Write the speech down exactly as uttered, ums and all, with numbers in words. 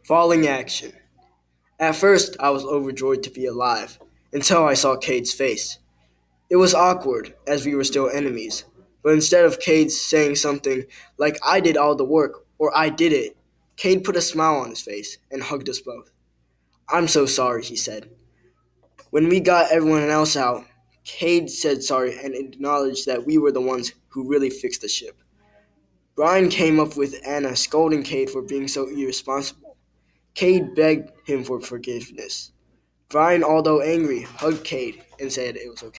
Falling action. At first, I was overjoyed to be alive, until I saw Cade's face. It was awkward, as we were still enemies, but instead of Cade saying something like, I did all the work, or I did it, Cade put a smile on his face and hugged us both. I'm so sorry, he said. When we got everyone else out, Cade said sorry and acknowledged that we were the ones who really fixed the ship. Brian came up with Anna scolding Cade for being so irresponsible. Cade begged him for forgiveness. Brian, although angry, hugged Cade and said it was okay.